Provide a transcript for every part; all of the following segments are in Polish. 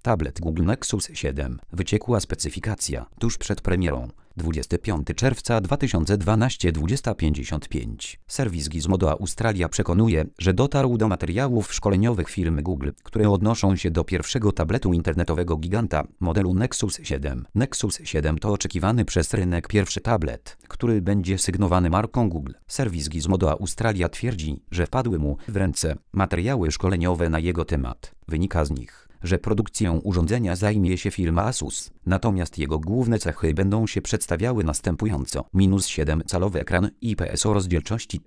Tablet Google Nexus 7. Wyciekła specyfikacja tuż przed premierą. 25 czerwca 2012 20:55. Serwis Gizmodo Australia przekonuje, że dotarł do materiałów szkoleniowych firmy Google, które odnoszą się do pierwszego tabletu internetowego giganta, modelu Nexus 7. Nexus 7 to oczekiwany przez rynek pierwszy tablet, który będzie sygnowany marką Google. Serwis Gizmodo Australia twierdzi, że wpadły mu w ręce materiały szkoleniowe na jego temat. Wynika z nich, że produkcją urządzenia zajmie się firma Asus, natomiast jego główne cechy będą się przedstawiały następująco. -7-calowy ekran IPS o rozdzielczości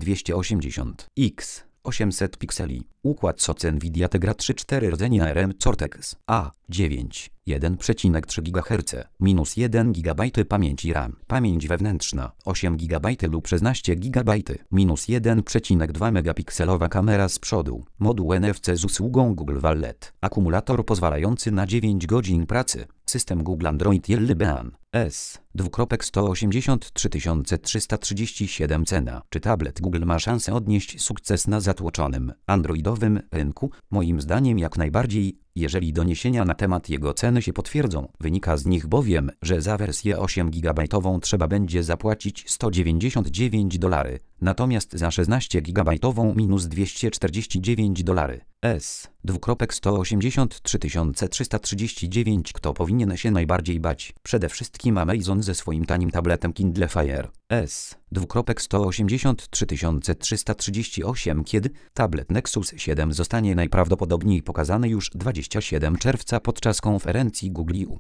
1280x 800 pikseli. Układ SoC Nvidia Tegra 3-4 rdzenia ARM Cortex A9 1,3 GHz, -1 GB pamięci RAM, pamięć wewnętrzna 8 GB lub 16 GB, -1,2 megapikselowa kamera z przodu, moduł NFC z usługą Google Wallet, akumulator pozwalający na 9 godzin pracy, system Google Android Jelly Bean S. 183 337 cena. Czy tablet Google ma szansę odnieść sukces na zatłoczonym androidowym rynku? Moim zdaniem jak najbardziej, jeżeli doniesienia na temat jego ceny się potwierdzą. Wynika z nich bowiem, że za wersję 8 GB trzeba będzie zapłacić $199, natomiast za 16 GB -$249. S. 183 339. Kto powinien się najbardziej bać? Przede wszystkim Amazon ze swoim tanim tabletem Kindle Fire S. 183 338. Kiedy tablet Nexus 7 zostanie najprawdopodobniej pokazany już 27 czerwca podczas konferencji Google I.O.